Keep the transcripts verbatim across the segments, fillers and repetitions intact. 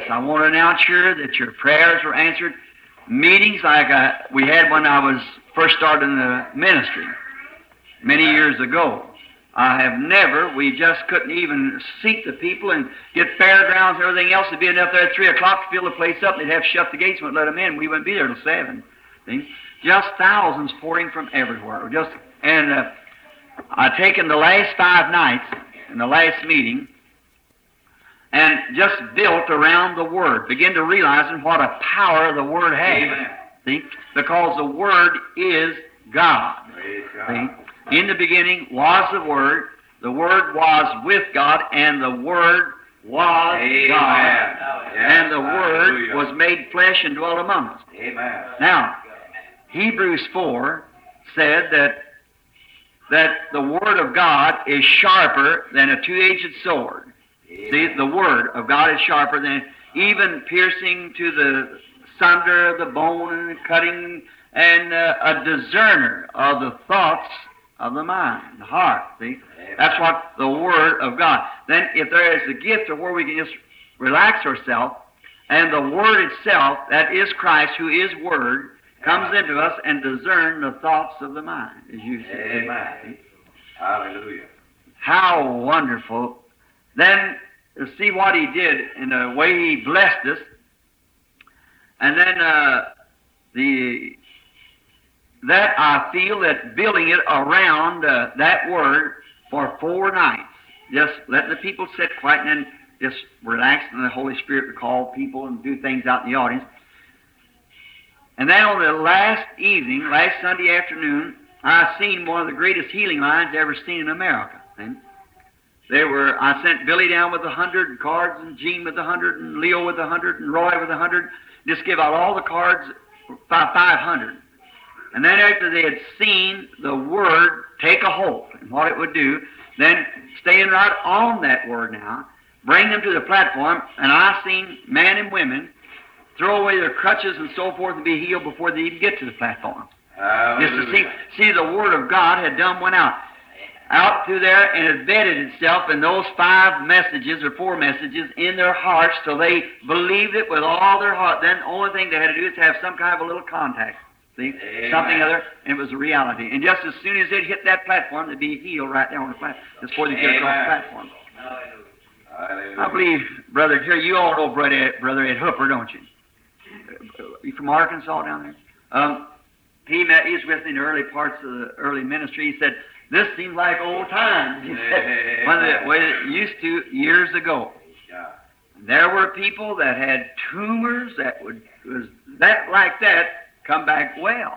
So I want to announce here that your prayers were answered. Meetings like I, we had when I was first starting the ministry many years ago. I have never, we just couldn't even seat the people and get fairgrounds and everything else. It'd be enough there at three o'clock to fill the place up. They'd have to shut the gates and wouldn't let them in. We wouldn't be there till seven. See? Just thousands pouring from everywhere. Just And uh, I've taken the last five nights in the last meeting and just built around the Word. Begin to realizing what a power the Word has. Amen. See? Because the Word is God. Praise God. See? In the beginning was the Word, the Word was with God, and the Word was Amen. God. Yes. And the Word Hallelujah. was made flesh and dwelt among us. Amen. Now, Hebrews four said that that the Word of God is sharper than a two-edged sword. Amen. See, the Word of God is sharper than even piercing to the sunder of the bone and cutting, and uh, a discerner of the thoughts of the mind, the heart. See, Amen. that's what the Word of God. Then, if there is a gift of where we can just relax ourselves, and the Word itself, that is Christ, who is Word, comes into us and discern the thoughts of the mind, as you say. Amen. Hallelujah. How wonderful. Then to see what He did in the way He blessed us, and then uh, the that I feel that building it around uh, that Word for four nights, just letting the people sit quiet and then just relax, and the Holy Spirit would call people and do things out in the audience. And then on the last evening, last Sunday afternoon, I seen one of the greatest healing lines ever seen in America. And they were, I sent Billy down with a hundred cards, and Gene with a hundred, and Leo with a hundred, and Roy with a hundred. Just give out all the cards, five hundred. And then after they had seen the Word take a hold and what it would do, then staying right on that Word now, bring them to the platform, and I seen men and women throw away their crutches and so forth and be healed before they even get to the platform. Hallelujah. Just to see, see the Word of God had done went out. Out through there and embedded itself in those five messages or four messages in their hearts till they believed it with all their heart. Then the only thing they had to do is have some kind of a little contact. See? Amen. Something other, and it was a reality. And just as soon as they'd hit that platform, they'd be healed right there on the platform, just before they get across the platform. Hallelujah. I believe, brother, here, you all know Brother Ed, Brother Ed Hooper, don't you? You from Arkansas down there? Um, he met, he's with me in the early parts of the early ministry. He said, this seems like old times. He said, when the way it used to years ago. There were people that had tumors that would, was that like that, come back well.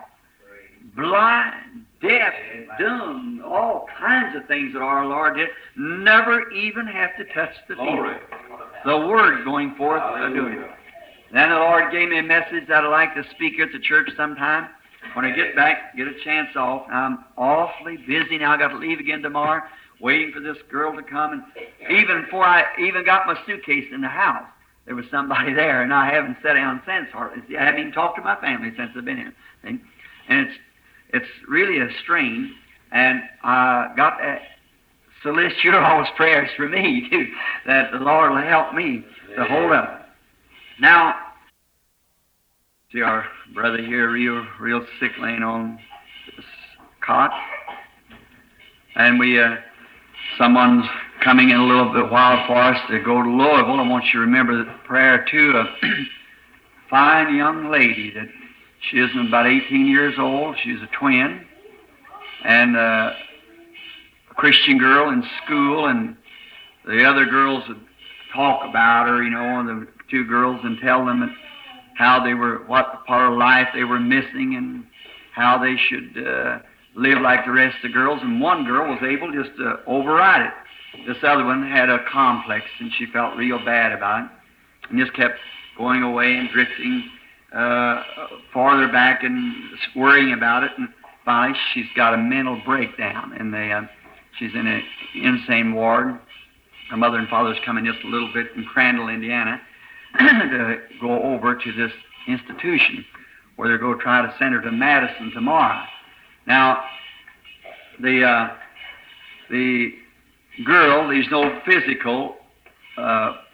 Blind, deaf, dumb, all kinds of things that our Lord did. Never even have to touch the people. The Word going forth and doing it. Then the Lord gave me a message that I'd like to speak here at the church sometime. When I get back, get a chance off. I'm awfully busy now. I've got to leave again tomorrow, waiting for this girl to come. And even before I even got my suitcase in the house, there was somebody there, and I haven't sat down since hardly. See, I haven't even talked to my family since I've been here. See? And it's it's really a strain. And I got that solicit your all's prayers for me, too, that the Lord will help me to hold up. Now, see our brother here, real, real sick, laying on this cot, and we, uh, someone's coming in a little bit while for us to go to Louisville. I want you to remember the prayer to a fine young lady that she is about eighteen years old. She's a twin, and uh, a Christian girl in school, and the other girls would talk about her, you know, and the two girls, and tell them that how they were, what part of life they were missing, and how they should uh, live like the rest of the girls. And one girl was able just to override it. This other one had a complex, and she felt real bad about it, and just kept going away and drifting uh, farther back and worrying about it. And finally, she's got a mental breakdown, and they, uh, she's in an insane ward. Her mother and father's coming just a little bit from Crandall, Indiana, to go over to this institution where they're going to try to send her to Madison tomorrow. Now, the uh, the girl, there's no physical uh,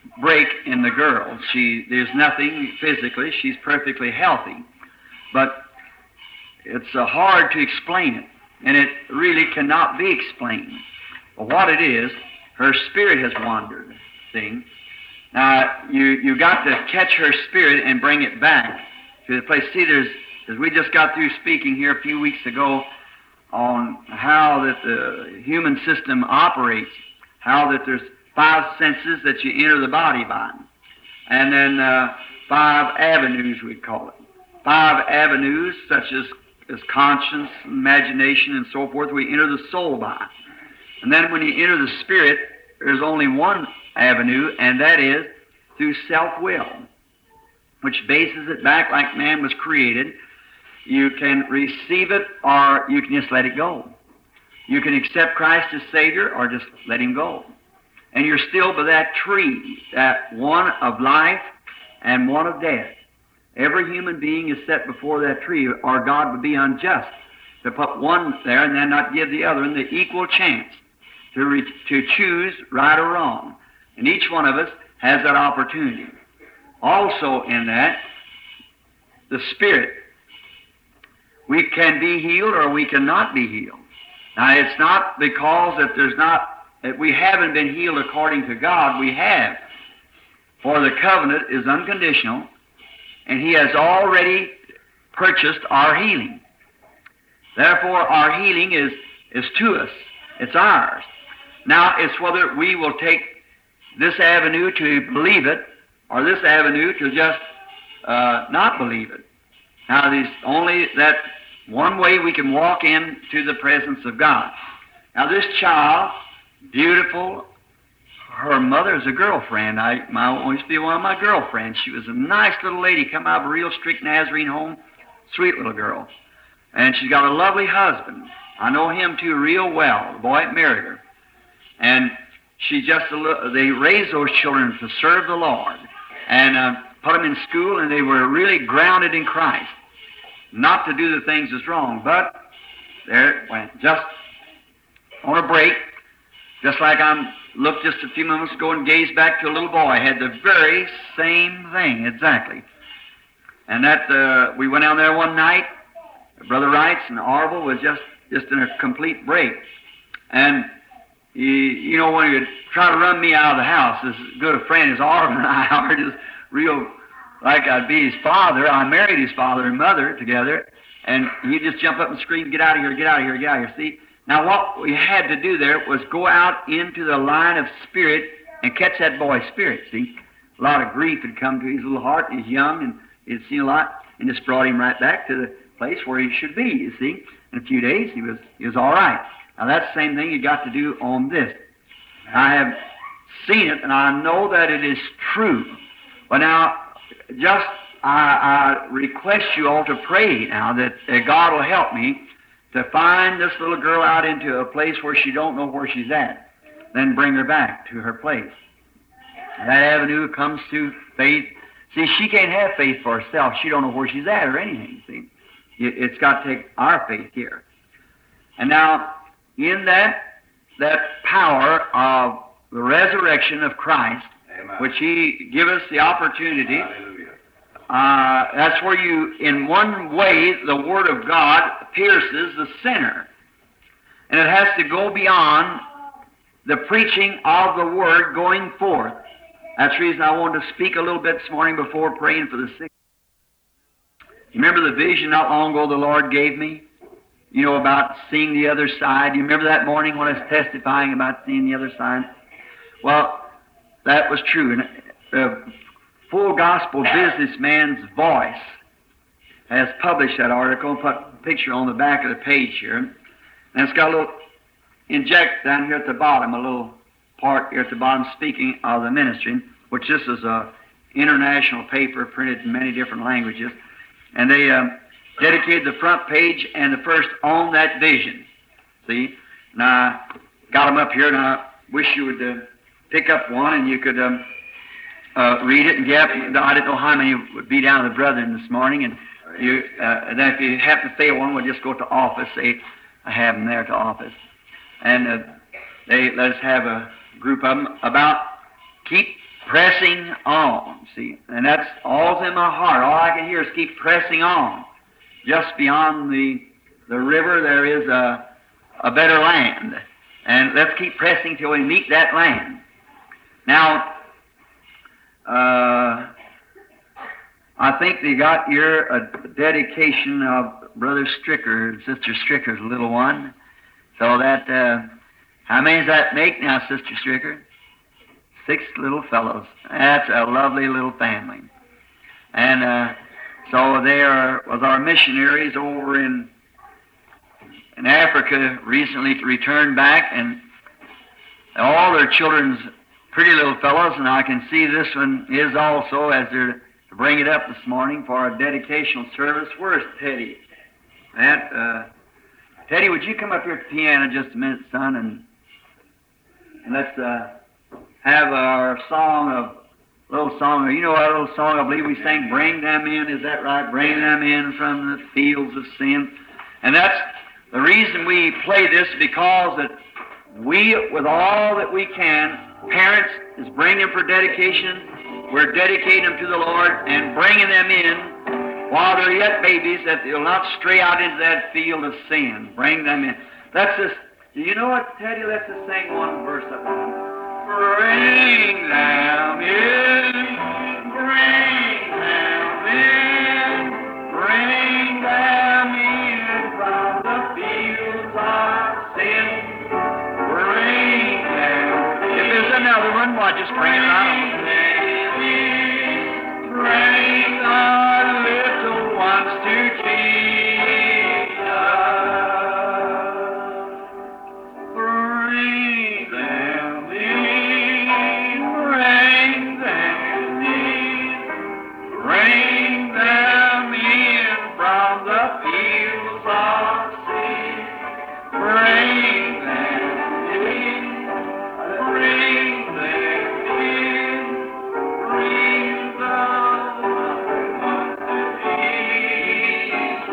break in the girl. She, there's nothing physically. She's perfectly healthy. But it's uh, hard to explain it, and it really cannot be explained. But what it is, her spirit has wandered, see? Now, you, you got to catch her spirit and bring it back to the place. See, there's, as we just got through speaking here a few weeks ago on how that the human system operates, how that there's five senses that you enter the body by, and then uh, five avenues, we'd call it. Five avenues, such as, as conscience, imagination, and so forth, we enter the soul by. And then when you enter the spirit, there's only one avenue, and that is through self-will, which bases it back like man was created. You can receive it, or you can just let it go. You can accept Christ as Savior, or just let Him go. And you're still by that tree, that one of life and one of death. Every human being is set before that tree, or God would be unjust to put one there and then not give the other in the equal chance to, re to choose right or wrong. And each one of us has that opportunity. Also in that, the Spirit. We can be healed or we cannot be healed. Now, it's not because that there's not, that we haven't been healed according to God. We have. For the covenant is unconditional, and He has already purchased our healing. Therefore, our healing is, is to us. It's ours. Now, it's whether we will take this avenue to believe it, or this avenue to just uh, not believe it. Now, there's only that one way we can walk into the presence of God. Now, this child, beautiful, her mother is a girlfriend. I, my, used to be one of my girlfriends. She was a nice little lady, come out of a real strict Nazarene home, sweet little girl. And she's got a lovely husband. I know him, too, real well. The boy married her. And she just, they raised those children to serve the Lord and uh, put them in school, and they were really grounded in Christ. Not to do the things that's wrong, but there it went. Just on a break, just like I looked just a few moments ago and gazed back to a little boy, had the very same thing, exactly. And that, uh, we went down there one night, Brother Wrights and Orville was just, just in a complete break. And You, you know, when you try to run me out of the house, as good a friend as Arvin and I are, just real like I'd be his father. I married his father and mother together, and he'd just jump up and scream, "Get out of here, get out of here, get out of here." See, now what we had to do there was go out into the line of spirit and catch that boy's spirit, see. A lot of grief had come to his little heart. He's young, and he'd seen a lot, and just brought him right back to the place where he should be, you see. In a few days, he was, he was all right. Now, that's the same thing you got to do on this. I have seen it, and I know that it is true. But now, just I, I request you all to pray now that uh, God will help me to find this little girl out into a place where she don't know where she's at, then bring her back to her place. That avenue comes through faith. See, she can't have faith for herself. She don't know where she's at or anything, see. It's got to take our faith here. And now, in that, that power of the resurrection of Christ, Amen, which He give us the opportunity, uh, that's where you, in one way, the Word of God pierces the sinner. And it has to go beyond the preaching of the Word going forth. That's the reason I wanted to speak a little bit this morning before praying for the sick. You remember the vision not long ago the Lord gave me? You know, about seeing the other side. You remember that morning when I was testifying about seeing the other side? Well, that was true. And the Full Gospel Businessman's Voice has published that article and put a picture on the back of the page here. And it's got a little inject down here at the bottom, a little part here at the bottom speaking of the ministry, which this is a international paper printed in many different languages. And they um, dedicated the front page and the first on that vision. See? And I got them up here, and I wish you would uh, pick up one and you could um, uh, read it and get. I didn't know how many would be down to the brethren this morning. And you, uh, and then if you happen to fail one, we'll just go to office. They I have them there to office. And uh, they let us have a group of them about keep pressing on, see, and that's all's in my heart. All I can hear is keep pressing on. Just beyond the the river there is a, a better land, and let's keep pressing till we meet that land. Now, uh, I think they got here a dedication of Brother Stricker, Sister Stricker's little one, so that, uh, how many does that make now, Sister Stricker? Six little fellows. That's a lovely little family. And uh, so they are, was our missionaries over in in Africa recently returned back, and all their children's pretty little fellows, and I can see this one is also, as they're to bring it up this morning for our dedicational service. Where's Teddy? That, uh, Teddy, would you come up here at the piano just a minute, son, and, and let's uh, have our song of, little song, you know our little song, I believe we sang, Bring Them In, is that right? Bring them in from the fields of sin. And that's the reason we play this, because that we, with all that we can, parents is bringing them for dedication, we're dedicating them to the Lord and bringing them in while they're yet babies, that they'll not stray out into that field of sin. Bring them in. That's just, do you know what, Teddy? Let's just sing one verse of that. Bring them in, bring them in, bring them in from the fields of sin. Bring them in. If there's another one, why just bring it on. Bring the little ones to Jesus. Bring them in, bring them in, bring them in from the fields of sin. Bring them in, bring them in, bring the little ones to Jesus.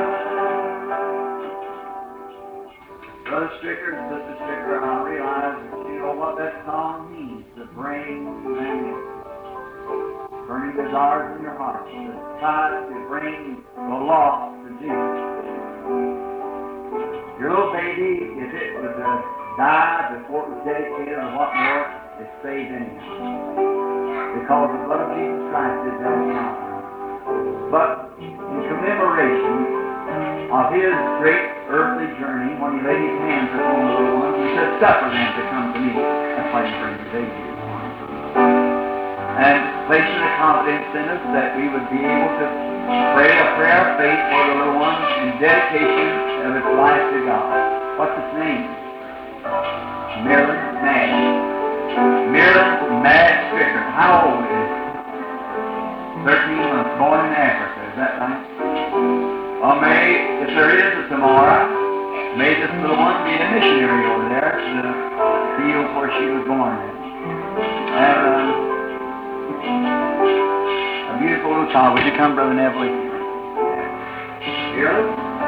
Brother Stricker, Sister Stricker, I realize that you know what that song means, to bring them in. Burning desires in your heart, to try to bring the lost to Jesus. Your little baby, if it was to die before it was dedicated or what more, it's saved anyhow. Because the blood of Jesus Christ did that now. But in commemoration of His great earthly journey, when He laid His hands upon the little ones, He said, suffer them to come to me. That's why He brings the baby this morning. And placing the confidence in us that we would be able to pray a prayer of faith for the little one in dedication of its life to God. What's its name? Marilyn Mad. Marilyn Mad Stricker. How old is it? Thirteen months, born in Africa. Is that right? Well, may, if there is a tomorrow, may this little one be a missionary over there to the field where she was born in. And uh, a beautiful little child. Would you come, Brother Neville? Here?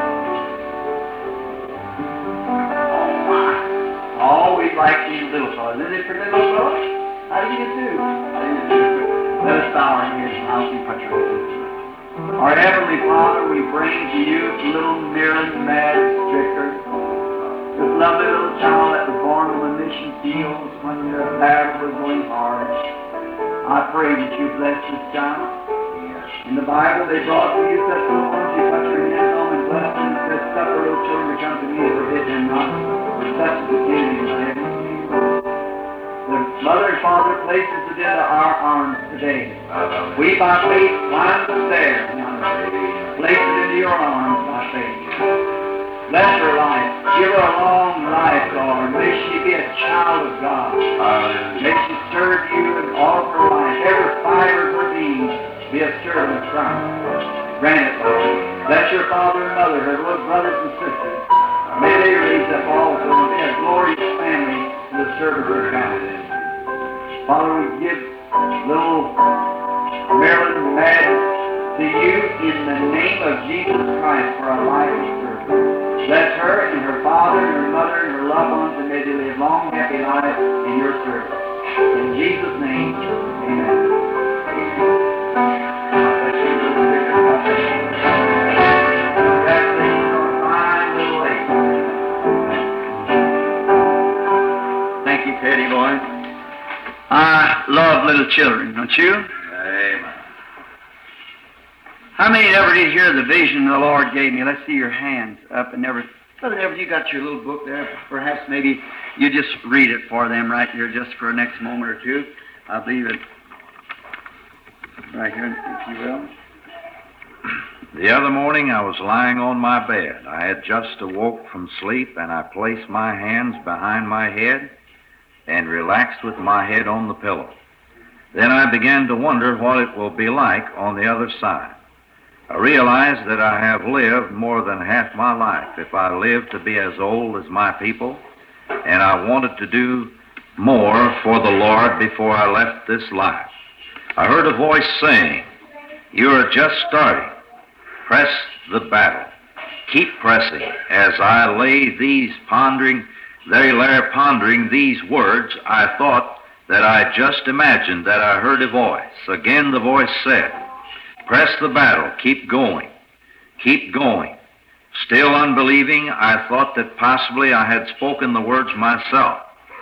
Oh, we like these little fellows. Isn't it for little fellows? How do you do? Let us bow our heads and I'll keep put your hands. Our Heavenly Father, we bring to you little Marilyn Mad Stricker, this lovely little child that was born on the mission fields when the battle was going hard. I pray that you bless this child. In the Bible, they brought to you such little ones, you put your hands on and bless them, and said, suffer little children to come to me, forbid them not, for such is the kingdom of heaven. The Mother and Father places it into our arms today. We, by faith, climb the stairs now. Place it into your arms by faith. Bless her life. Give her a long life, Lord. May she be a child of God. May she serve you in all of her life. Every fiber of her being be a servant of Christ. Grant it, Lord. Bless your father and mother, her little brothers and sisters. May they raise up also and be a glorious family to the service of God. Father, we give little Marilyn Mad to you in the name of Jesus Christ for our life of service. Bless her and her father and her mother and her loved ones, and may they live long, happy lives in your service. In Jesus' name, amen. Thank you, Teddy boy. I love little children, don't you? Amen. How many ever did hear the vision the Lord gave me? Let's see your hands up and never. Brother Everett, you got your little book there. Perhaps maybe you just read it for them right here just for the next moment or two. I believe it right here, if you will. The other morning I was lying on my bed. I had just awoke from sleep, and I placed my hands behind my head and relaxed with my head on the pillow. Then I began to wonder what it will be like on the other side. I realized that I have lived more than half my life if I live to be as old as my people, and I wanted to do more for the Lord before I left this life. I heard a voice saying, "You are just starting. Press the battle. Keep pressing." As I lay these pondering, they lay pondering these words, I thought that I just imagined that I heard a voice. Again the voice said, "Press the battle. Keep going. Keep going." Still unbelieving, I thought that possibly I had spoken the words myself.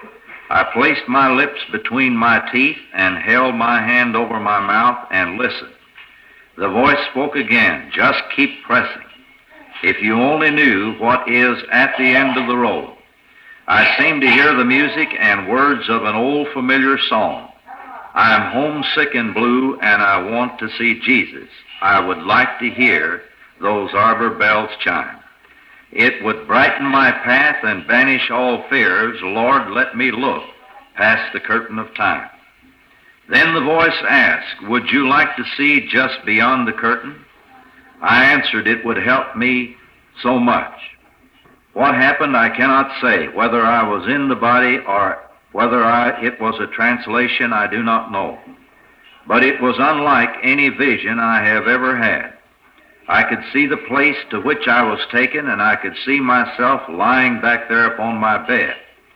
I placed my lips between my teeth and held my hand over my mouth and listened. The voice spoke again, "Just keep pressing. If you only knew what is at the end of the road." I seemed to hear the music and words of an old familiar song. "I am homesick and blue, and I want to see Jesus. I would like to hear those arbor bells chime. It would brighten my path and banish all fears. Lord, let me look past the curtain of time." Then the voice asked, "Would you like to see just beyond the curtain?" I answered it would help me so much. What happened I cannot say. Whether I was in the body or whether I, it was a translation, I do not know. But it was unlike any vision I have ever had. I could see the place to which I was taken, and I could see myself lying back there upon my bed.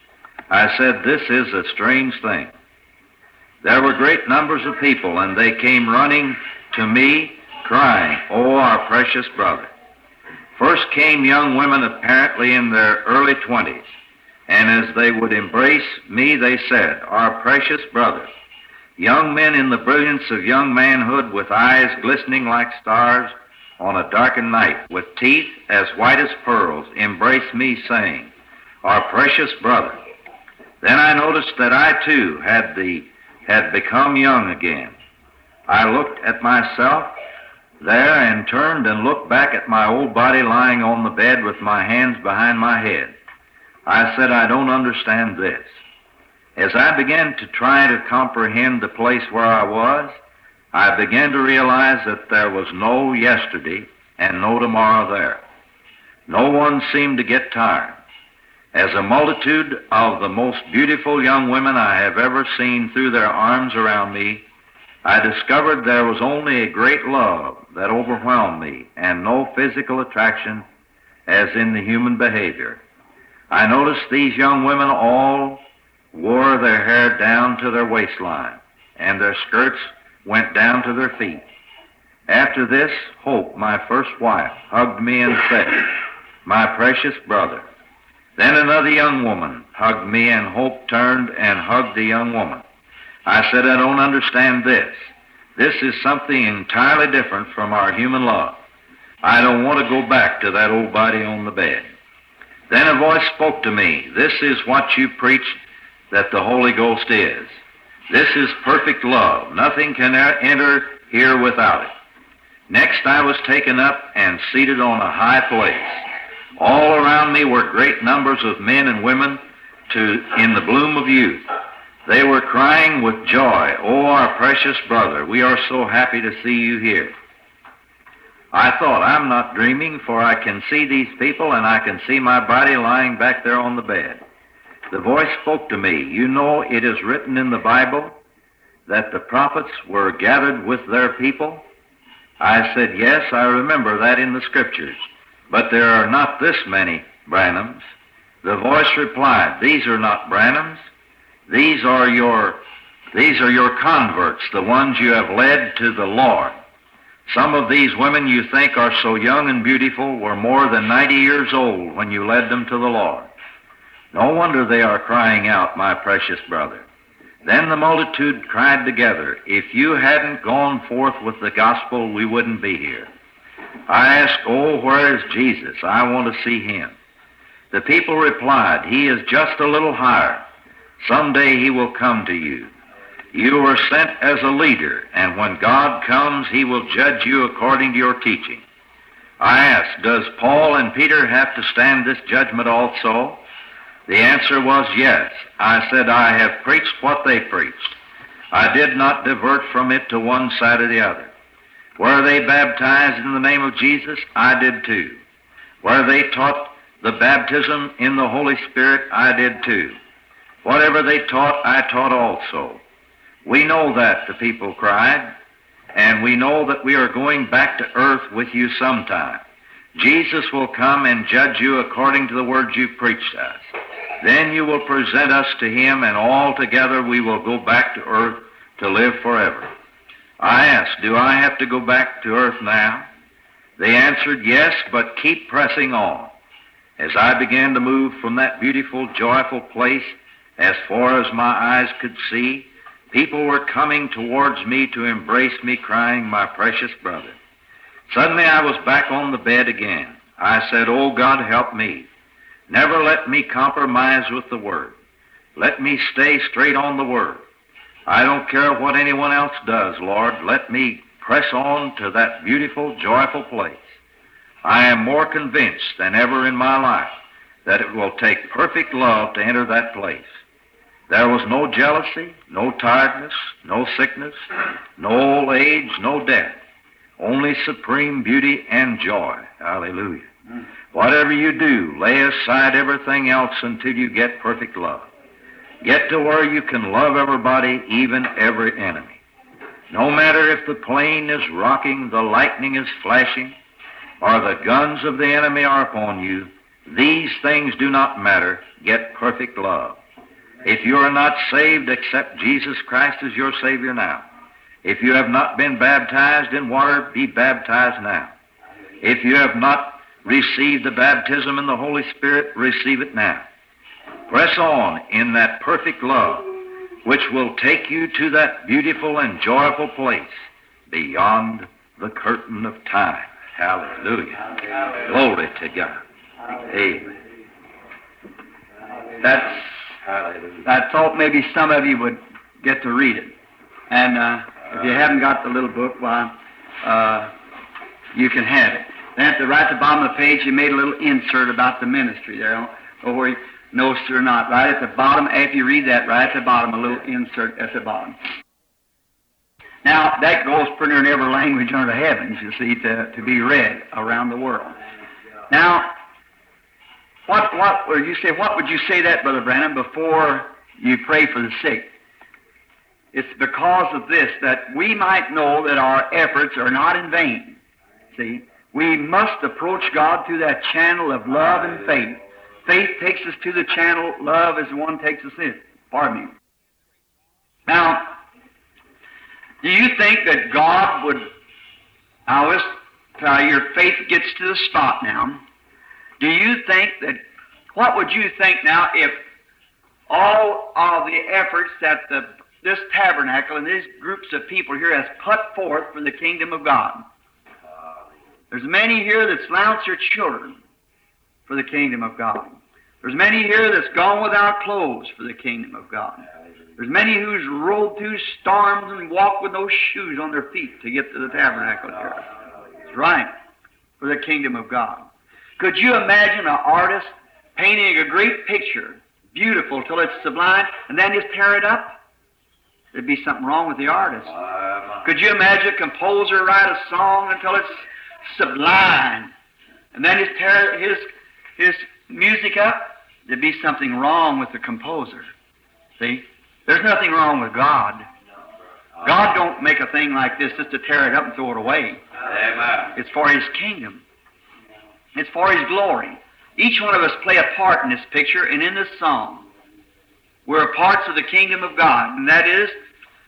I said, "This is a strange thing." There were great numbers of people, and they came running to me, crying, "Oh, our precious brother." First came young women apparently in their early twenties, and as they would embrace me, they said, "Our precious brother." Young men in the brilliance of young manhood, with eyes glistening like stars on a darkened night, with teeth as white as pearls, embraced me, saying, "Our precious brother." Then I noticed that I too had the had become young again. I looked at myself there and turned and looked back at my old body lying on the bed with my hands behind my head. I said, "I don't understand this." As I began to try to comprehend the place where I was, I began to realize that there was no yesterday and no tomorrow there. No one seemed to get tired. As a multitude of the most beautiful young women I have ever seen threw their arms around me, I discovered there was only a great love that overwhelmed me and no physical attraction as in the human behavior. I noticed these young women all wore their hair down to their waistline, and their skirts went down to their feet. After this, Hope, my first wife, hugged me and said, "My precious brother." Then another young woman hugged me, and Hope turned and hugged the young woman. I said, "I don't understand this. This is something entirely different from our human love. I don't want to go back to that old body on the bed." Then a voice spoke to me, "This is what you preach that the Holy Ghost is. This is perfect love. Nothing can enter here without it." Next I was taken up and seated on a high place. All around me were great numbers of men and women to, in the bloom of youth. They were crying with joy, "Oh, our precious brother, we are so happy to see you here." I thought, I'm not dreaming, for I can see these people and I can see my body lying back there on the bed. The voice spoke to me, "You know it is written in the Bible that the prophets were gathered with their people?" I said, "Yes, I remember that in the Scriptures, but there are not this many Branhams." The voice replied, "These are not Branhams. These are your These are your converts, the ones you have led to the Lord. Some of these women you think are so young and beautiful were more than ninety years old when you led them to the Lord. No wonder they are crying out, my precious brother. Then the multitude cried together, if you hadn't gone forth with the gospel, we wouldn't be here. I asked, oh, where is Jesus? I want to see him. The people replied, he is just a little higher. Someday he will come to you. You were sent as a leader, and when God comes, he will judge you according to your teaching. I asked, does Paul and Peter have to stand this judgment also? The answer was yes. I said, I have preached what they preached. I did not divert from it to one side or the other. Were they baptized in the name of Jesus? I did too. Were they taught the baptism in the Holy Spirit? I did too. Whatever they taught, I taught also. We know that, the people cried, and we know that we are going back to earth with you sometime. Jesus will come and judge you according to the words you preached to us. Then you will present us to him, and all together we will go back to earth to live forever. I asked, do I have to go back to earth now? They answered, yes, but keep pressing on. As I began to move from that beautiful, joyful place, as far as my eyes could see, people were coming towards me to embrace me, crying, my precious brother. Suddenly I was back on the bed again. I said, oh, God, help me. Never let me compromise with the Word. Let me stay straight on the Word. I don't care what anyone else does, Lord. Let me press on to that beautiful, joyful place. I am more convinced than ever in my life that it will take perfect love to enter that place. There was no jealousy, no tiredness, no sickness, no old age, no death. Only supreme beauty and joy. Hallelujah. Whatever you do, lay aside everything else until you get perfect love. Get to where you can love everybody, even every enemy. No matter if the plane is rocking, the lightning is flashing, or the guns of the enemy are upon you, these things do not matter. Get perfect love. If you are not saved, accept Jesus Christ as your Savior now. If you have not been baptized in water, be baptized now. If you have not received the baptism in the Holy Spirit, receive it now. Press on in that perfect love, which will take you to that beautiful and joyful place beyond the curtain of time. Hallelujah. Glory to God. Amen. That's, Hallelujah. I thought maybe some of you would get to read it. And uh, if you haven't got the little book, why, uh, you can have it. Then at the right at the bottom of the page, you made a little insert about the ministry there, or where you know or not. Right at the bottom, after you read that, right at the bottom, a little insert at the bottom. Now, that goes pretty near every language under the heavens, you see, to, to be read around the world. Now, what, what would you say, what would you say that, Brother Branham, before you pray for the sick? It's because of this, that we might know that our efforts are not in vain. See? We must approach God through that channel of love and faith. Faith takes us to the channel, love is the one takes us in. Pardon me. Now, do you think that God would, now let's try, your faith gets to the spot now. Do you think that, what would you think now if all of the efforts that the, this tabernacle and these groups of people here has put forth for the kingdom of God? There's many here that flounce their children for the kingdom of God. There's many here that's gone without clothes for the kingdom of God. There's many who's rode through storms and walked with no shoes on their feet to get to the tabernacle here. That's right, for the kingdom of God. Could you imagine an artist painting a great picture, beautiful till it's sublime, and then just tear it up? There'd be something wrong with the artist. Could you imagine a composer write a song until it's sublime, and then just tear his his music up? There'd be something wrong with the composer. See? There's nothing wrong with God. God don't make a thing like this just to tear it up and throw it away. Amen. It's for His kingdom. It's for His glory. Each one of us play a part in this picture and in this song. We're parts of the kingdom of God, and that is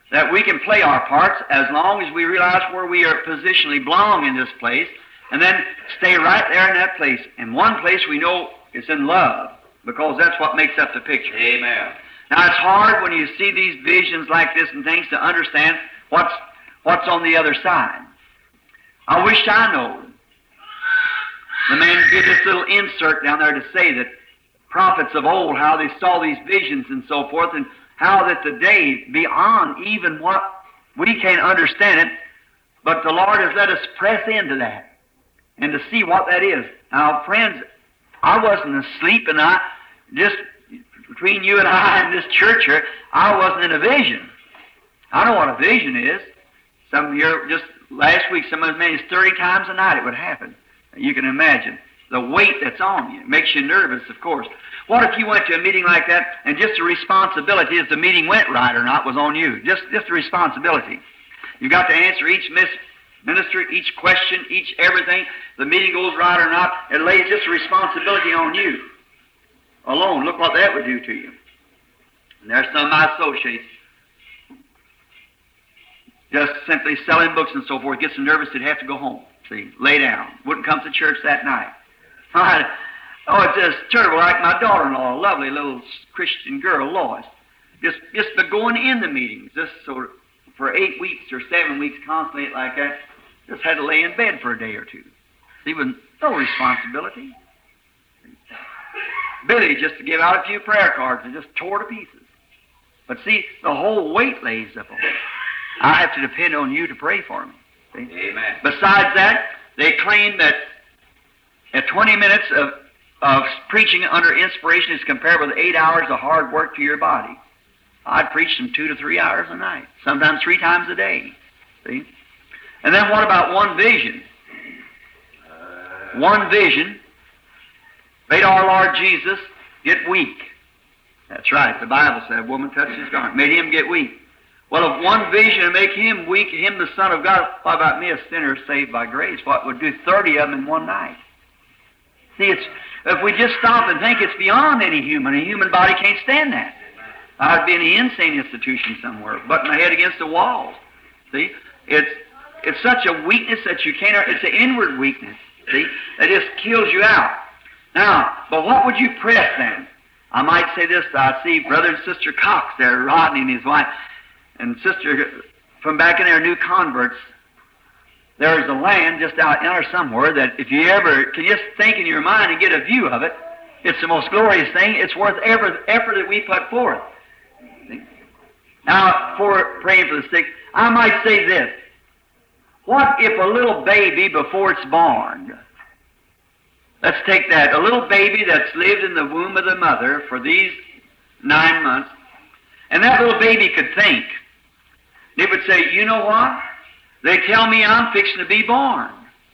that we can play our parts as long as we realize where we are positionally belong in this place, and then stay right there in that place. And one place we know is in love, because that's what makes up the picture. Amen. Now, it's hard when you see these visions like this and things to understand what's, what's on the other side. I wish I know. The man did this little insert down there to say that prophets of old, how they saw these visions and so forth, and how that the day beyond even what we can't understand it, but the Lord has let us press into that and to see what that is. Now, friends, I wasn't asleep, and I just, between you and I and this church here, I wasn't in a vision. I know what a vision is. Some here, just last week, some as many as thirty times a night it would happen. You can imagine the weight that's on you. It makes you nervous, of course. What if you went to a meeting like that and just the responsibility if the meeting went right or not was on you? Just, just the responsibility. You've got to answer each miss, minister, each question, each everything. The meeting goes right or not, it lays just a responsibility on you alone. Look what that would do to you. And there's some of my associates just simply selling books and so forth, get so nervous they'd have to go home. See, lay down. Wouldn't come to church that night. Oh, it's just terrible. Like my daughter-in-law, a lovely little Christian girl, Lois. Just, just the going in the meetings, just so for eight weeks or seven weeks, constantly like that, just had to lay in bed for a day or two. See, with no responsibility. Billy, just to give out a few prayer cards, and just tore to pieces. But see, the whole weight lays up on me. I have to depend on you to pray for me. See? Amen. Besides that, they claim that at twenty minutes of, of preaching under inspiration is compared with eight hours of hard work to your body. I'd preach them two to three hours a night, sometimes three times a day. See? And then what about one vision? Uh, One vision made our Lord Jesus get weak. That's right. The Bible said, woman touched his garment, made him get weak. Well, if one vision would make him weak, him the Son of God, what about me, a sinner saved by grace? What would do thirty of them in one night? See, it's, if we just stop and think, it's beyond any human. A human body can't stand that. I'd be in an insane institution somewhere, butting my head against the wall. See? It's, it's such a weakness that you can't, it's an inward weakness, see, that just kills you out. Now, but what would you press then? I might say this, I see Brother and Sister Cox there, Rodney and his wife, and Sister from back in there, new converts. There's a land just out there somewhere that if you ever can just think in your mind and get a view of it, it's the most glorious thing. It's worth every effort that we put forth. Now, for praying for the sick, I might say this. What if a little baby before it's born, let's take that, a little baby that's lived in the womb of the mother for these nine months, and that little baby could think. It would say, you know what? They tell me I'm fixing to be born.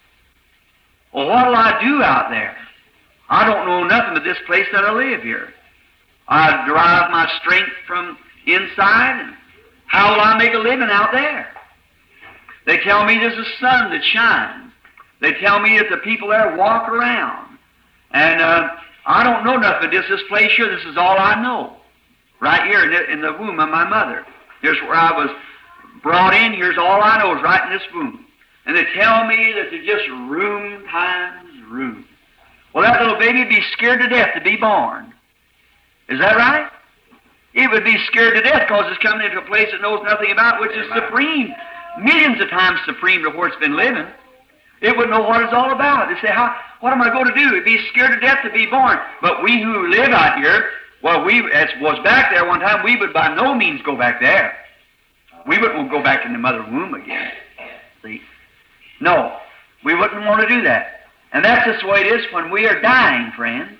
Well, what'll I do out there? I don't know nothing but this place that I live here. I derive my strength from inside, and how will I make a living out there? They tell me there's a sun that shines. They tell me that the people there walk around. And uh, I don't know nothing but this, this place here. This is all I know. Right here in the, in the womb of my mother. Here's where I was brought in. Here's all I know is right in this womb. And they tell me that there's just room times room. Well, that little baby would be scared to death to be born. Is that right? It would be scared to death because it's coming into a place it knows nothing about, which is supreme. Millions of times supreme to where it's been living. It wouldn't know what it's all about. They say, How, what am I going to do? It'd be scared to death to be born. But we who live out here, well, we, as was back there one time, we would by no means go back there. We wouldn't go back in the mother womb again. See? No, we wouldn't want to do that. And that's just the way it is when we are dying, friends.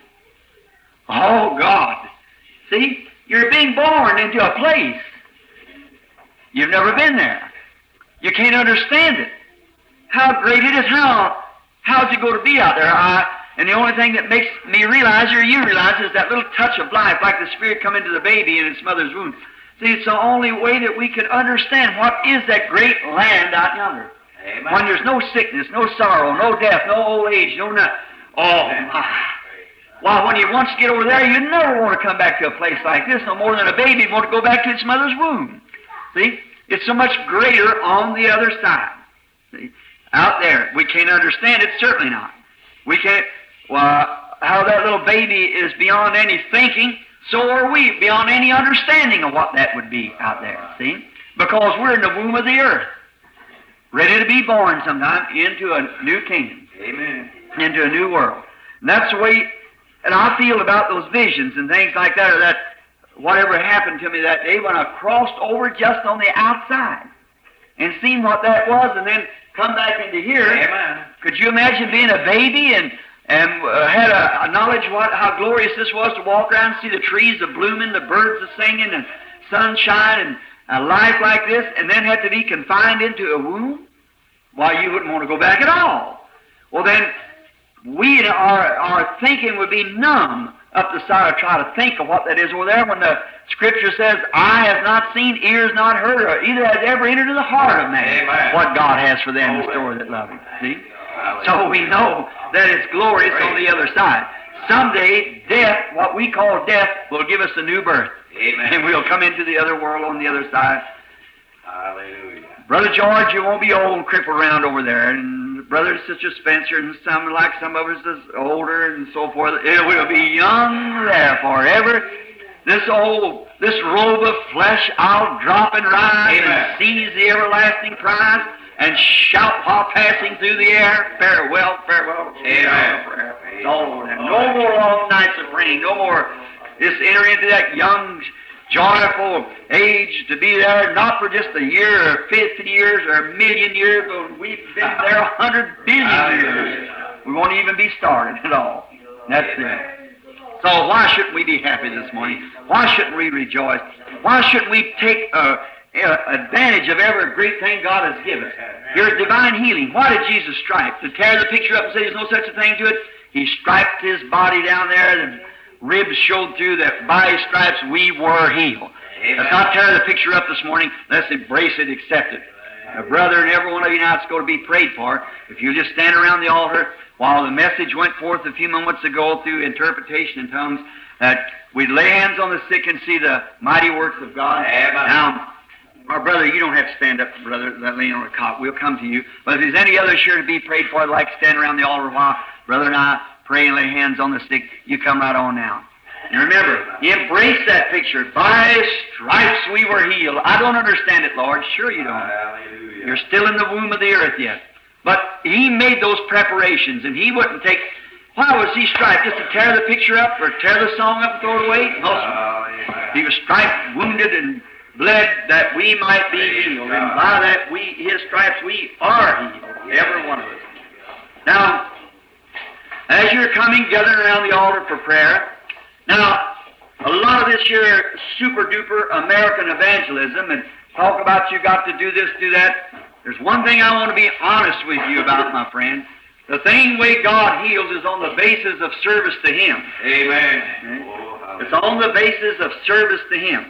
Oh, God. See? You're being born into a place. You've never been there. You can't understand it. How great it is. How, how's it going to be out there? I, and the only thing that makes me realize, or you realize, is that little touch of life, like the Spirit come into the baby in its mother's womb. See, it's the only way that we can understand what is that great land out yonder. Amen. When there's no sickness, no sorrow, no death, no old age, no nothing. Oh, my. Why, when you once get over there, you never want to come back to a place like this no more than a baby want to go back to its mother's womb. See? It's so much greater on the other side. See? Out there. We can't understand it, certainly not. We can't, well, how that little baby is beyond any thinking, so are we, beyond any understanding of what that would be out there, see? Because we're in the womb of the earth, ready to be born sometime into a new kingdom. Amen. Into a new world. And that's the way, and I feel about those visions and things like that, or that whatever happened to me that day when I crossed over just on the outside and seen what that was, and then come back into here. Amen. Could you imagine being a baby and and uh, had a, a knowledge what how glorious this was to walk around and see the trees a blooming, the birds a singing, and sunshine and a life like this, and then had to be confined into a womb? Why, you wouldn't want to go back at all. Well, then we our our thinking would be numb up the side of trying to think of what that is over there when the Scripture says, eye has not seen, ears not heard, or either has ever entered into the heart of man. Amen. What God has for them in store that love Him. See? So we know that it's glorious on the other side. Someday, death, what we call death, will give us a new birth. Amen. And we'll come into the other world on the other side. Hallelujah. Brother George, you won't be old and crippled around over there. And Brother and Sister Spencer, and some like some of us is older and so forth. It will be young there forever. This old, this robe of flesh, I'll drop and rise Amen. and seize the everlasting prize and shout while passing through the air, farewell, farewell, Amen. farewell. No, no more long nights of rain. No more. Just enter into that young, joyful age to be there, not for just a year or fifty years or a million years, but we've been there a hundred billion years. We won't even be started at all. That's it. So why shouldn't we be happy this morning? Why shouldn't we rejoice? Why shouldn't we take uh, uh, advantage of every great thing God has given us? Here's divine healing. Why did Jesus strike? To tear the picture up and say there's no such a thing to it? He striped His body down there, and ribs showed through that by His stripes we were healed. Amen. Let's not tear the picture up this morning. Let's embrace it, accept it. A brother and every one of you now is going to be prayed for. If you just stand around the altar while the message went forth a few moments ago through interpretation in tongues, that we'd lay hands on the sick and see the mighty works of God. Amen. Now, our brother, you don't have to stand up, brother, that laying on a cot. We'll come to you. But if there's any others here to be prayed for, I'd like to stand around the altar while brother and I pray and lay hands on the sick. You come right on now. And remember, embrace that picture. By His stripes we were healed. I don't understand it, Lord. Sure you don't. Hallelujah. You're still in the womb of the earth yet. But He made those preparations, and He wouldn't take... Why was He striped? Just to tear the picture up or tear the song up and throw it away? No, sir. He was striped, wounded, and bled that we might be healed. And by that, we, His stripes, we are healed. Every one of us. Now, as you're coming, gathering around the altar for prayer, now, a lot of this here super-duper American evangelism and talk about you got to do this, do that. There's one thing I want to be honest with you about, my friend. The thing way God heals is on the basis of service to Him. Amen. Oh, it's on the basis of service to Him.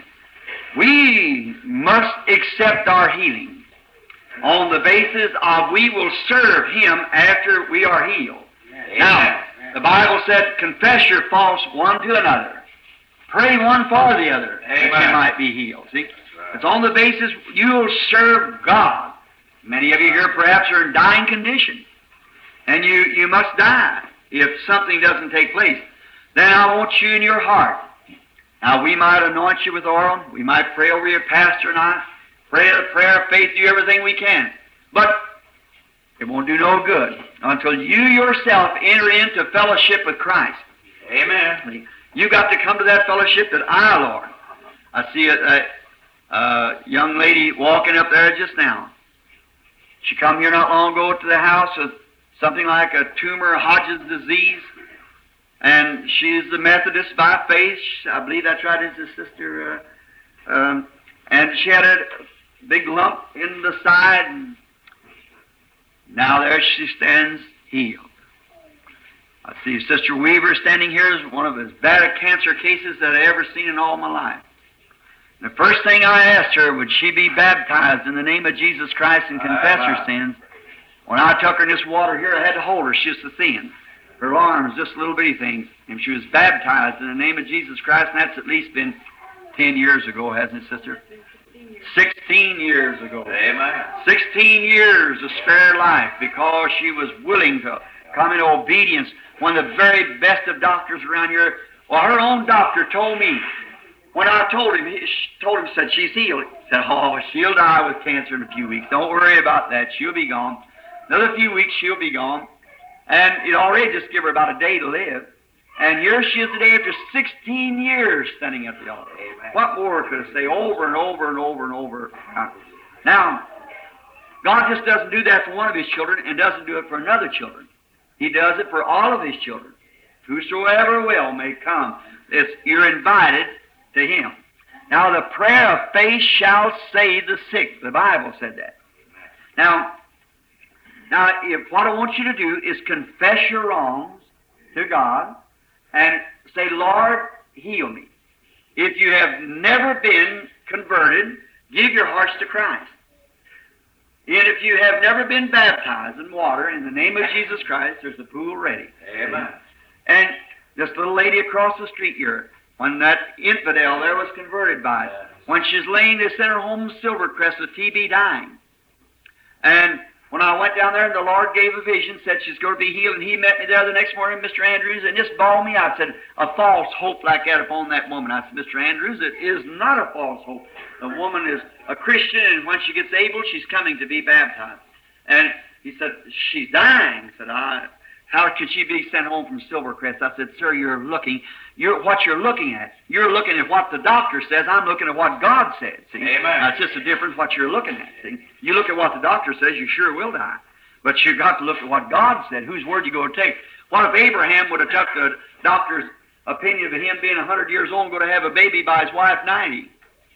We must accept our healing on the basis of we will serve Him after we are healed. Amen. Now, the Bible said, confess your faults one to another. Pray one for the other, that you might be healed. See? It's on the basis you'll serve God. Many of you here perhaps are in dying condition. And you, you must die if something doesn't take place. Then I want you in your heart. Now, we might anoint you with oil. We might pray over your pastor and I. Pray a prayer of faith, do everything we can. But it won't do no good until you yourself enter into fellowship with Christ. Amen. You got to come to that fellowship that I, Lord. I see a, a, a young lady walking up there just now. She come here not long ago to the house with something like a tumor, Hodgkin's disease, and she's a Methodist by faith. I believe that's right. It's a sister, uh, um, and she had a big lump in the side. And now there she stands healed. I see Sister Weaver standing here is one of as bad a cancer cases that I've ever seen in all my life. And the first thing I asked her, would she be baptized in the name of Jesus Christ and confess Amen. her sins? When I took her in this water here, I had to hold her. She was so thin. Her arms, just little bitty things. And she was baptized in the name of Jesus Christ, and that's at least been ten years ago, hasn't it, sister? Sixteen years ago. Amen. Sixteen years of spare life because she was willing to come in obedience when the very best of doctors around here, well, her own doctor told me, when I told him, he told him, said, she's healed. He said, oh, she'll die with cancer in a few weeks. Don't worry about that. She'll be gone. Another few weeks, she'll be gone. And it already just give her about a day to live. And here she is today after sixteen years standing at the altar. Amen. What more could I say over and over and over and over? Now, God just doesn't do that for one of His children and doesn't do it for another children. He does it for all of His children. Whosoever will may come. It's, you're invited to Him. Now, the prayer of faith shall save the sick. The Bible said that. Now, now if what I want you to do is confess your wrongs to God and say, Lord, heal me. If you have never been converted, give your hearts to Christ. And if you have never been baptized in water, in the name of Jesus Christ, there's a pool ready. Amen. And this little lady across the street here, when that infidel there was converted by it, when she's laying, they sent her home in Silvercrest with T B dying. And when I went down there and the Lord gave a vision, said she's going to be healed, and He met me there the next morning, Mister Andrews, and just bawled me out, said, a false hope like that upon that woman. I said, Mister Andrews, it is not a false hope. The woman is a Christian, and when she gets able, she's coming to be baptized. And he said, she's dying. I said, I, how could she be sent home from Silvercrest? I said, sir, you're looking, you're what you're looking at. You're looking at what the doctor says. I'm looking at what God said. See? Amen. Now, it's just a difference what you're looking at. See? You look at what the doctor says, you sure will die. But you've got to look at what God said. Whose word you going to take? What if Abraham would have took the doctor's opinion of him being one hundred years old and going to have a baby by his wife ninety?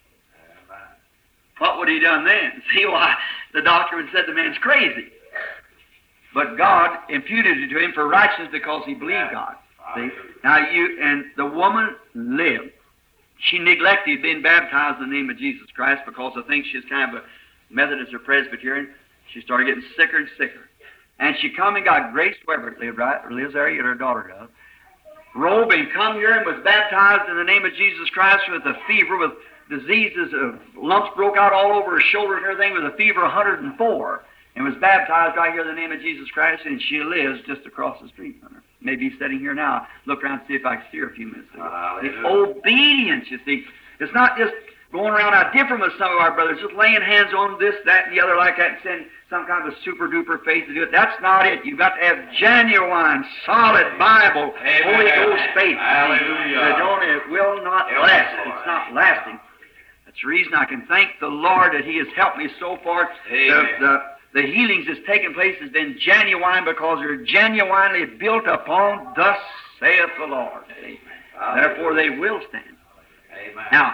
What would he done then? See, why the doctor would have said the man's crazy. But God imputed it to him for righteousness because he believed God. See? Now you, and the woman lived. She neglected being baptized in the name of Jesus Christ because I think she's kind of a Methodist or Presbyterian. She started getting sicker and sicker. And she come and got Grace Weber, lived right, or lives there, yet her daughter does. Robe and come here and was baptized in the name of Jesus Christ with a fever, with diseases, of lumps broke out all over her shoulder and everything, with a fever of one hundred and four. And was baptized right here in the name of Jesus Christ, and she lives just across the street from her. Maybe sitting here now. Look around and see if I can see her a few minutes ago. The obedience, you see. It's not just going around out different with some of our brothers, just laying hands on this, that, and the other like that, and saying some kind of a super-duper faith to do it. That's not it. You've got to have genuine, solid Bible, Amen. Holy Ghost faith. Hallelujah. It, don't, it will not It last. will, Lord. It's not lasting. That's the reason I can thank the Lord that He has helped me so far. The, Amen. the, the healings that's taken place has been genuine because they're genuinely built upon thus saith the Lord. See? Therefore they will stand. Amen. Now,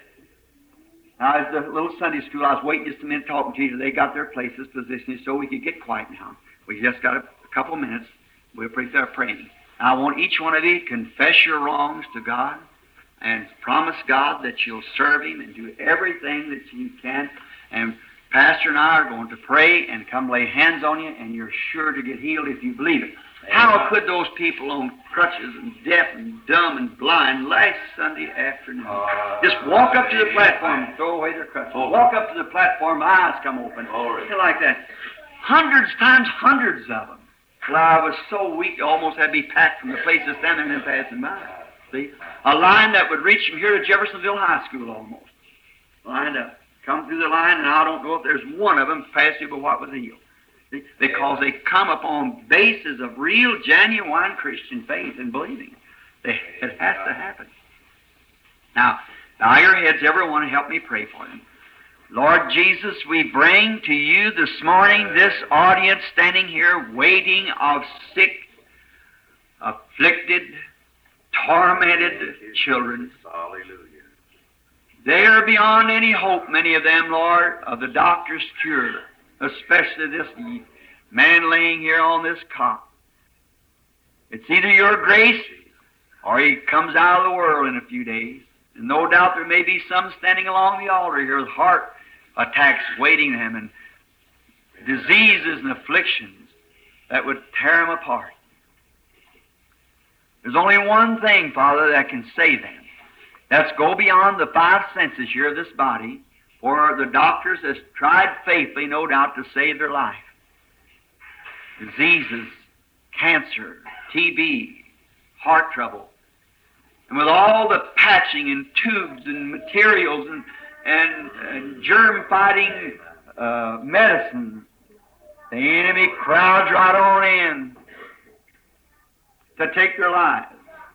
now, as the little Sunday school, I was waiting just a minute talking to you. They got their places positioned so we could get quiet now. We just got a, a couple of minutes. We'll pray there praying. I want each one of you to confess your wrongs to God and promise God that you'll serve Him and do everything that you can. And Pastor and I are going to pray and come lay hands on you, and you're sure to get healed if you believe it. How could those people on crutches and deaf and dumb and blind last Sunday afternoon Uh, just walk up to the amen. platform and throw away their crutches? Oh. Walk up to the platform, eyes come open. Glory. Something like that. Hundreds times hundreds of them. Well, I was so weak, I almost had to be packed from the places standing and passing by. See? A line that would reach from here to Jeffersonville High School almost. Lined up. Come through the line, and I don't know if there's one of them passed you but what was healed. See? Because they come upon bases of real, genuine Christian faith and believing. They, it has to happen. Now, bow your heads, everyone, and help me pray for them. Lord Jesus, we bring to you this morning this audience standing here waiting of sick, afflicted, tormented children. Hallelujah. They are beyond any hope, many of them, Lord, of the doctor's cure, especially this man laying here on this cot. It's either your grace or he comes out of the world in a few days. And no doubt there may be some standing along the altar here with heart attacks waiting them and diseases and afflictions that would tear them apart. There's only one thing, Father, that can save them. That's go beyond the five senses here of this body where the doctors has tried faithfully, no doubt, to save their life. Diseases, cancer, T B, heart trouble. And with all the patching and tubes and materials and, and, and germ-fighting uh, medicine, the enemy crowds right on in to take their lives.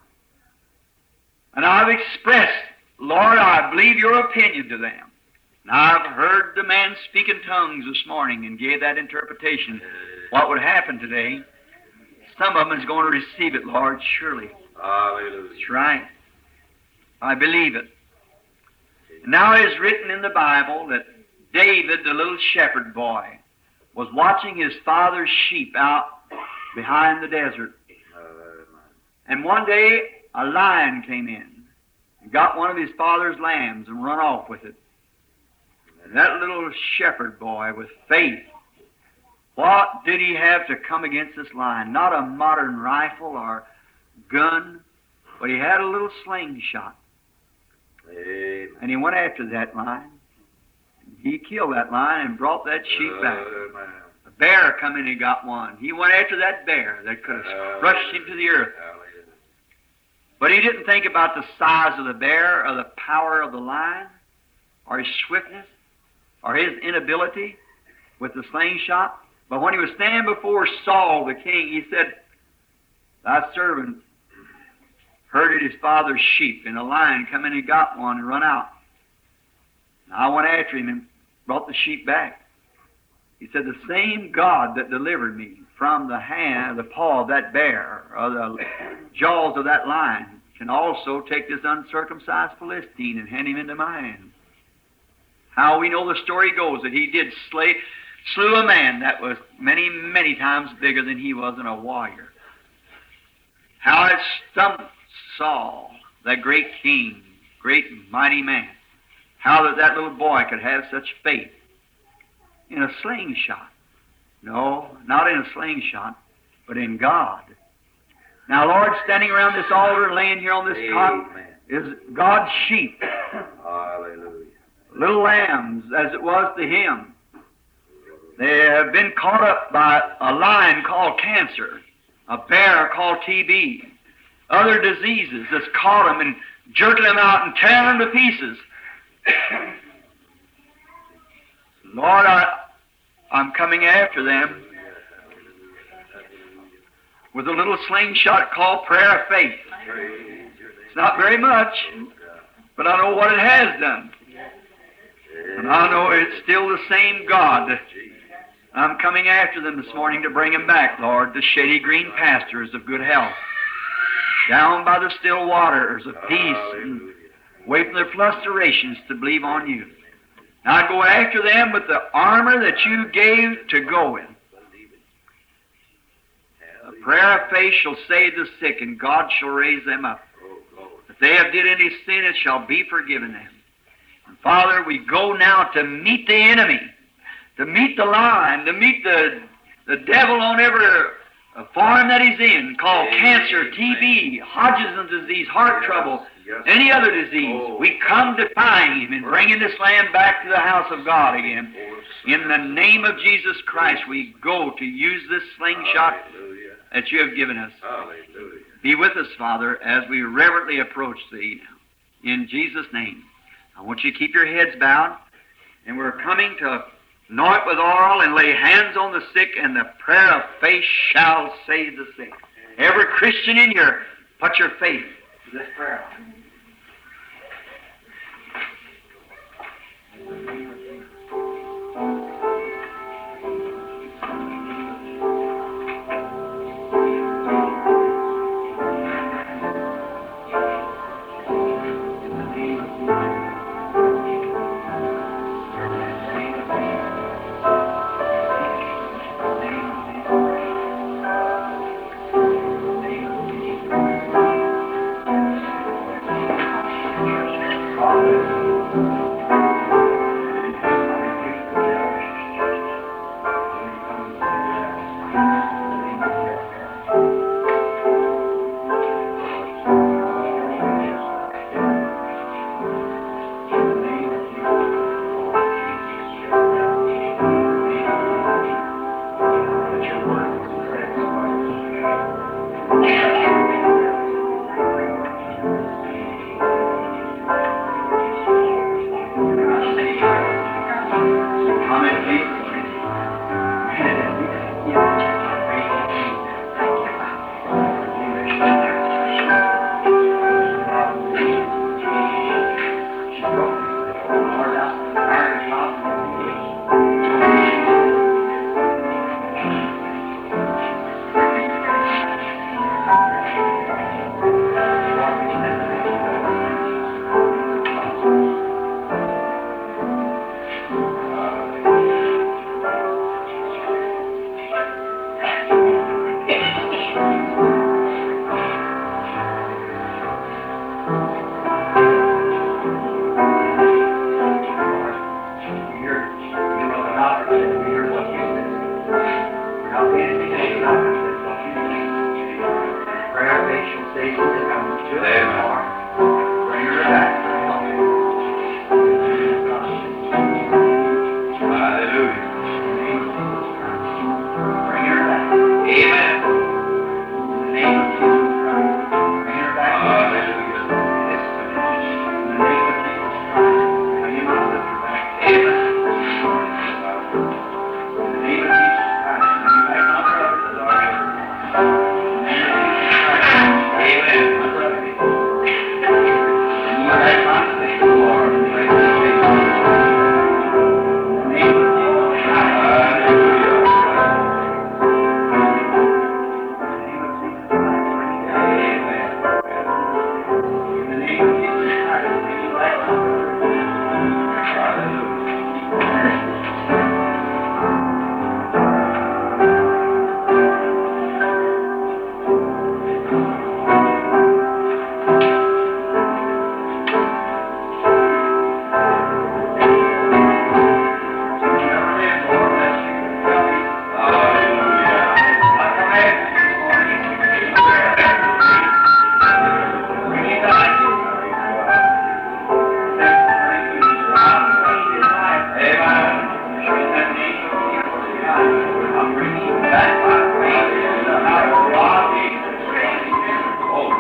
And I've expressed, Lord, I believe your opinion to them. And I've heard the man speak in tongues this morning and gave that interpretation. What would happen today? Some of them is going to receive it, Lord, surely. Hallelujah. That's right. I believe it. Now it is written in the Bible that David, the little shepherd boy, was watching his father's sheep out behind the desert. And one day a lion came in and got one of his father's lambs and run off with it. And that little shepherd boy with faith, what did he have to come against this lion? Not a modern rifle or gun, but he had a little slingshot. Amen. And he went after that lion. He killed that lion and brought that sheep back. Amen. A bear come in and got one. He went after that bear that could have crushed him to the earth. Hallelujah. But he didn't think about the size of the bear or the power of the lion or his swiftness or his inability with the slingshot. But when he was standing before Saul the king, he said, thy servant herded his father's sheep, and a lion come in and got one and run out. And I went after him and brought the sheep back. He said, the same God that delivered me from the hand, the paw of that bear, or the jaws of that lion, can also take this uncircumcised Philistine and hand him into my hand. How we know the story goes that he did slay, slew a man that was many, many times bigger than he was in a warrior. How it stumped Saul, that great king, great mighty man. How that that little boy could have such faith in a slingshot. No, not in a slingshot, but in God. Now, Lord, standing around this altar, laying here on this cot, Amen. is God's sheep, Hallelujah. little lambs, as it was to him. They have been caught up by a lion called cancer, a bear called T B, other diseases that's caught them and jerking them out and tearing them to pieces. Lord, I, I'm coming after them with a little slingshot called prayer of faith. It's not very much, but I know what it has done. And I know it's still the same God. I'm coming after them this morning to bring them back, Lord, to shady green pastures of good health, down by the still waters of peace, and away from their frustrations to believe on you. Now I go after them with the armor that you gave to go in. The prayer of faith shall save the sick, and God shall raise them up. If they have did any sin, it shall be forgiven them. And Father, we go now to meet the enemy, to meet the lion, to meet the, the devil on every uh, farm that he's in, called Amen. cancer, T B, Hodgkin's disease, heart Yes. trouble, Yes. any other disease. Oh. We come to find him and bringing this land back to the house of God again. In the name of Jesus Christ, we go to use this slingshot Hallelujah. that you have given us. Hallelujah. Be with us, Father, as we reverently approach Thee now. In Jesus' name. I want you to keep your heads bowed, and we're coming to anoint with oil and lay hands on the sick, and the prayer of faith shall save the sick. Every Christian in here, put your faith to this prayer. salvation, Savior, that comes to us, Amen. Lord. Bring her back. Hallelujah. Bring her back. Amen. In the name of Jesus Christ. Bring her back. Hallelujah. Yes, sir. In the name of Jesus Christ. Bring him out of her back. Amen. In the name of Jesus Christ. Bring him back, my brother. In the name of Jesus Christ. Amen. My brother. Bring him back, my Savior, Lord. In the name of Jesus Christ. Hallelujah. In the name of Jesus Christ, bring him back, my brother. Never live, Lord, bless you. Help me. Hallelujah. I command you this morning. Bring him back. I'm bringing him back by faith in the house of God. Oh,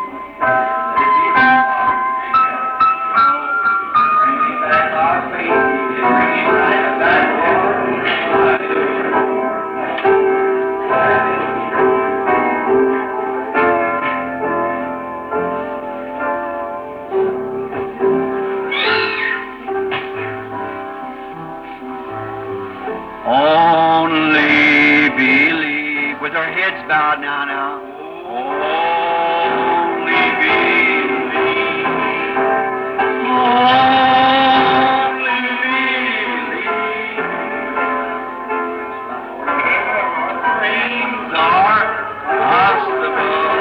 bring him back by faith. Bring him right back, only believe. With our heads bowed now, now. Only believe. Only believe. Things are possible.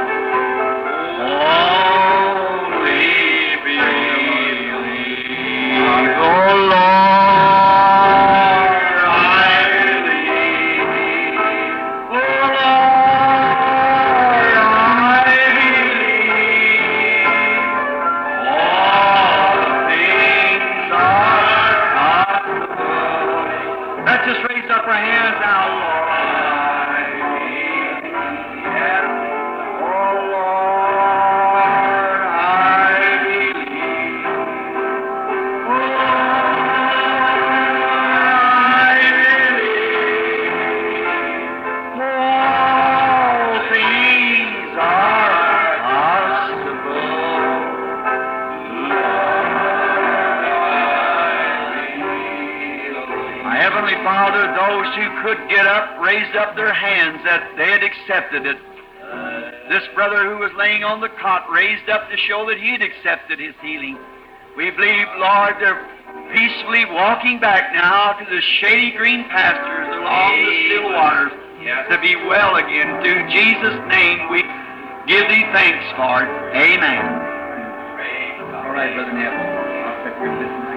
Only believe. Oh Lord, I believe. Oh Lord, I believe. All things are possible. Let's just raise up our hands now, Lord. I believe. Oh Lord, I believe. Oh, I believe. All things are possible. My Heavenly Father, those who could get up, raised up their hands that they had accepted it. This brother who was laying on the cot raised up to show that he had accepted his healing. We believe, Lord, they're peacefully walking back now to the shady green pastures along the still waters to be well again. Through Jesus' name we give thee thanks for it. Amen. All right, Brother Neville. I'll set your business.